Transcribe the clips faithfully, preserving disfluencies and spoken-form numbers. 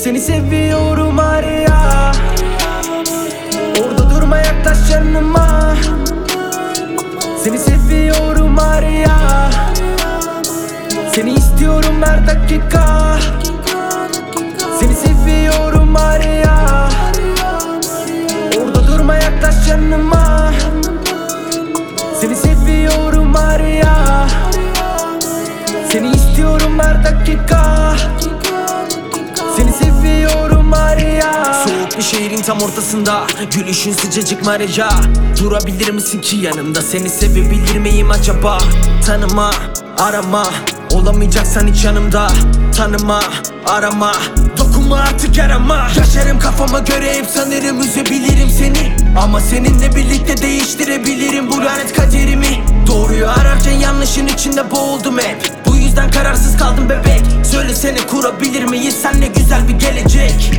Seni seviyorum Maria. Orada durma, yaklaş yanıma. Seni seviyorum Maria. Seni istiyorum her dakika. Seni seviyorum Maria. Orada durma, yaklaş yanıma. Seni seviyorum Maria. Seni istiyorum her dakika. Seni seviyorum Maria. Soğuk bir şehrin tam ortasında, gülüşün sıcacık Maria. Durabilir misin ki yanımda, seni sevebilir miyim acaba? Tanıma, arama, olamayacaksan hiç yanımda. Tanıma, arama, dokunma artık yarama. Yaşarım kafama göre hep, sanırım üzebilirim seni. Ama seninle birlikte değiştirebilirim bu lanet kaderimi. Doğruyu ararken yanlışın içinde boğuldum hep. Bu yüzden kararsız kaldım bebek. Söylesene, kurabilir miyiz senle güzel bir gelecek?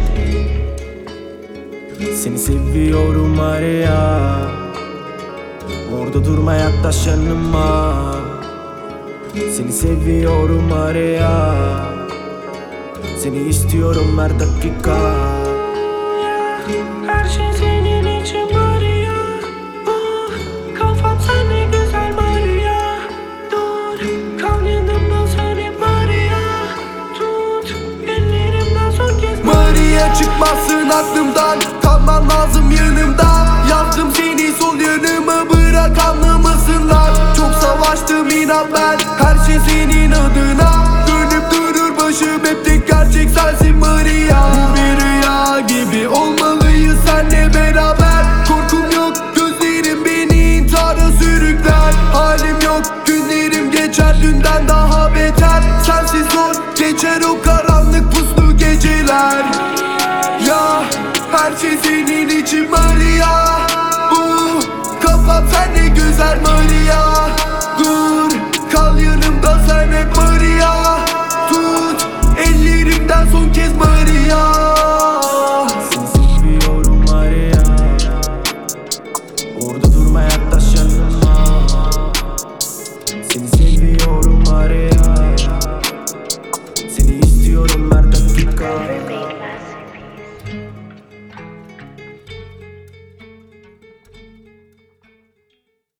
Seni seviyorum Maria. Orada durma, yaklaş yanıma. Seni seviyorum Maria. Seni istiyorum her dakika. Her şey senin için Maria. Oh, kafam sen ne güzel Maria. Dur, kal yanımda sen hep Maria. Tut ellerimden son kez Maria, çıkmazsın aklımdan, kalman lazım yanımda. Yazdım seni sol yanıma, bırak anlamasınlar. Çok savaştım inan ben, her şey senin adına. Dönüp durur başım, hep tek gerçek sensin Maria. Bu bir rüya gibi, olmalıyız senle beraber. Korkum yok, gözlerim beni intihara sürükler. Halim yok, günlerim geçer dünden daha beter. Sensiz zor geçer o karanlık puslu geceler. Ya her şey senin için Maria. Bu kafam sen ne güzel Maria. Dur, kal yanımda sen hep Maria. Tut ellerimden son kez Maria. Seni seviyorum Maria. Orada durma, yaklaş yanıma. Seni seviyorum Maria.